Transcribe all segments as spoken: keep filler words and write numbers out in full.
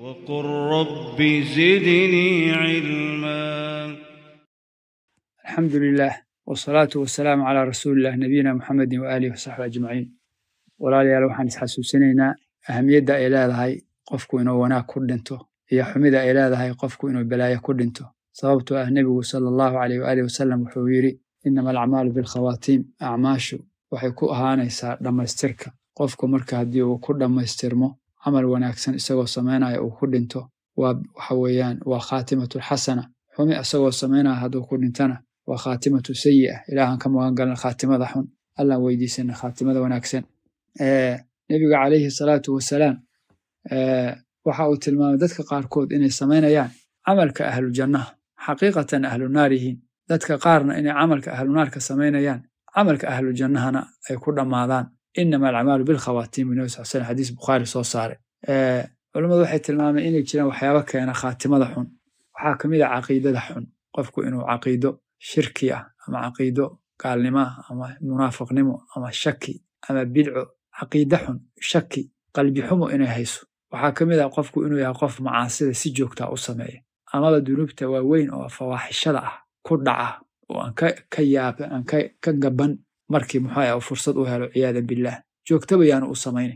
وقل رب زدني علما. الحمد لله والصلاة والسلام على رسول الله نبينا محمد وآله وصحبه أجمعين. walaalyaal waxaan isxasuusinaynaa ahamiyadda ay leedahay qofku inuu wanaag ku dhinto iyo xumida ay leedahay qofku inuu balaayo ku dhinto. sababtoo ah nebigu sala allahu calayhi waalihi wasallam wuxuu yidhi innama alacmaalu bilkhawaatiim, acmaashu waxay ku ahaanaysaa dhammaystirka. qofku marka haddii uu ku dhammaystirmo camal wanaagsan isagoo samaynaya uu ku dhinto, waa waxa weeyaan waa khaatimatul xasana. xumi isagoo samaynaya hadduu ku dhintana waa khaatimatu sayi'a. ilaahan ka magan galna khaatimada xun, allaan weydiisana khaatimada wanaagsan. nebiga calayhi salaatu wasalaam waxa uu tilmaamay dadka qaarkood inay samaynayaan camalka ahlu jannaha, xaqiiqatan ahlu naar yihiin. dadka qaarna inay camalka ahlu naarka samaynayaan, camalka ahlu jannahana ay ku dhammaadaan. innama alacmaalu bilkhawaatiim, nabi sal slam xadiis bukhaari soo saaray. culammadu waxay tilmaameen inay jiraan waxyaabo keena khaatimada xun. waxaa ka mid ah caqiidada xun, qofku inuu caqiido shirki ah ama caqiido gaalnimo ah ama munaafiqnimo ama shaki ama bidco, caqiida xun, shaki, qalbi xumo inay hayso. waxaa ka mid ah qofku inuu yahay qof macaasida si joogta u sameeya, amaba dunuubta waaweyn oo fawaaxishada ah ku dhaca oo aan ka yaaba aan ka gaban markii muxuu fursad u helo, ciyaadan billaah, joogtaba yaanu u samaynin.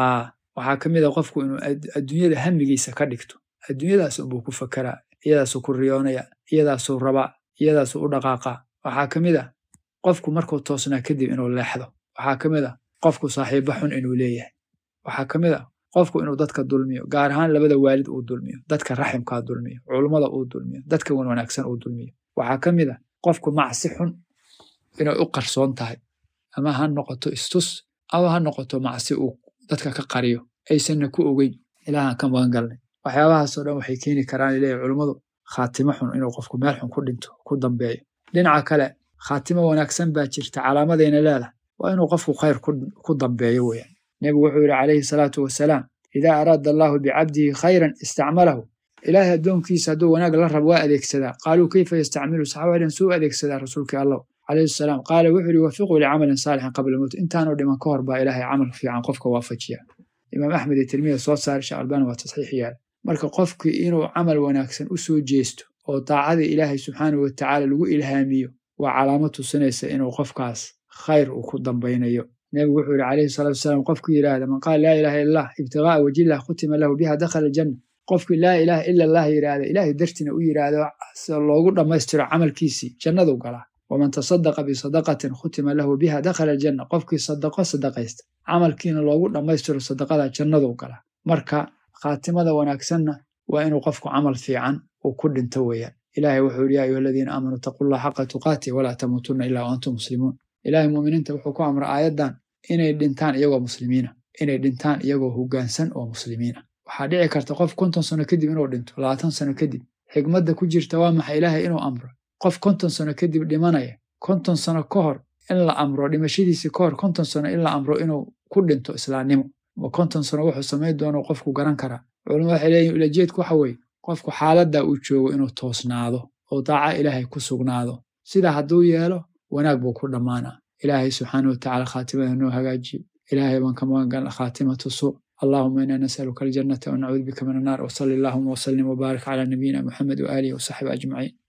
waxaa ka mid ah qofku inuu adduunyada hamigiisa ka dhigto, adduunyadaas unbuu ku fakeraa, iyadaasuu ku riyoonaya, iyadaasuu rabaa, iyadaasuu u dhaqaaqaa. waxaa ka mid ah qofku markuu toosnaa kadib inuu leexdo. waxaa ka mid ah qofku saaxiibo xun inuu leeyahay. waxaa ka mid ah qofku inuu dadka dulmiyo, gaar ahaan labada waalid uu dulmiyo, dadka raximkaa dulmiyo, culummada uu dulmiyo, dadka wan wanaagsan uu dulmiyo. waxaa ka mid ah qofku macsi xun inay u qarsoon tahay, ama ha noqoto istus ama ha noqoto macsi uu dadka ka qariyo aysanna ku ogeyn. ilaahan ka magan galnay. waxyaabahaasoo dhan waxay keeni karaan ileeyahay culummadu khaatimo xun, inuu qofku meel xun ku dhinto, ku dambeeyo. dhinaca kale khaatimo wanaagsan baa jirta, calaamadayna leedahay, waa inuu qofku khayr ku dambeeyo weeyaan. nebigu wuxuu yidhi calayhi salaatu wasalaam, idaa araada allaahu bicabdihi khayran istacmalahu. ilaahay addoonkiisa hadduu wanaag la rabo waa adeegsadaa. qaaluu kayfa yastacmilu, saxaabadeen suu adeegsadaa rasuulkii allah calayhi salaam. qaala wuxuu yidhi wafiquu licamalin saalixin qabla mowt. intaanu dhiman ka hor baa ilaahay camal fiican qofka waafajiya. imaam axmed iyo tirmida soo saaray, sheekh albani waa tasxiix yaala. marka qofkii inuu camal wanaagsan u soo jeesto oo daacadii ilaahay subxaanahu watacaala lagu ilhaamiyo, waa calaamad tusinaysa inuu qofkaas khayr uu ku dambaynayo. nebigu wuxuu yidhi calayhi salaatu wasalaam, qofkii yidhaahda man qaala laa ilaaha illa allah ibtigaaa wajillah khutima lahu biha dakhala aljanna. qofkii laa ilaaha illa allah yidhaahda, ilaahay dartina u yidhaahdo si loogu dhammaystiro camalkiisii, jannaduu galaa. waman tasadaqa bisadaqatin khutima lahu biha dakhala aljanna. qofkii sadaqo sadaqaysta, camalkiina loogu dhammaystiro sadaqada, jannaduu galaa. marka khaatimada wanaagsanna waa inuu qofku camal fiican uu ku dhinto weeyaan. ilaahay wuxuu yidhi yaa ayuha aladiina aamanuu ittaqullaha xaqa tuqaatih walaa tamuutunna ilaa wa antum muslimuun. ilaahay mu'miniinta wuxuu ku amray aayaddan inay dhintaan iyagoo muslimiina, inay dhintaan iyagoo hoggaansan oo muslimiina. waxaa dhici karta qof konton sano kadib inuu dhinto, labaatan sano kadib. xigmadda ku jirta waa maxay? ilaahay inuu amro qof konton sano kadib dhimanaya, konton sano ka hor in la amro dhimashadiisii ka hor konton sano in la amro inuu ku dhinto islaamnimo. ma konton sano wuxuu samayn doono qofku garan karaa? culimadu waxay leeyihin ulajeedku waxa weeye qofku xaaladda uu joogo inuu toosnaado oo daaca ilaahay ku sugnaado. sidaa hadduu yeelo wanaag buu ku dhammaanaa. ilaahay subxaanahu watacaala khaatimada noo hagaajiyo. ilaahay baan ka magan galna khaatimatu suu. allahuma inaa nasaluka aljannata wa nacuudu bika min annaar. wasali allahuma wasallim wabaarik calaa nabiyina muxamed waaalihi wasaxbi ajmaciin.